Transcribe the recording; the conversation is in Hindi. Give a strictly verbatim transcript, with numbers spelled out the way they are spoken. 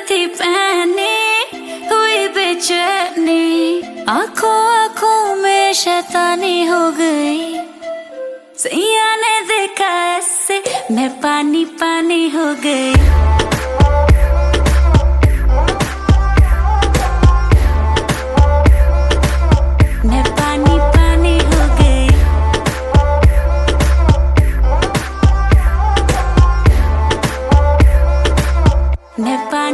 थी पहनी हुई बेचैनी, आंखों आंखों में शैतानी हो गई। सैया ने देखा ऐसे मैं पानी पानी हो गई।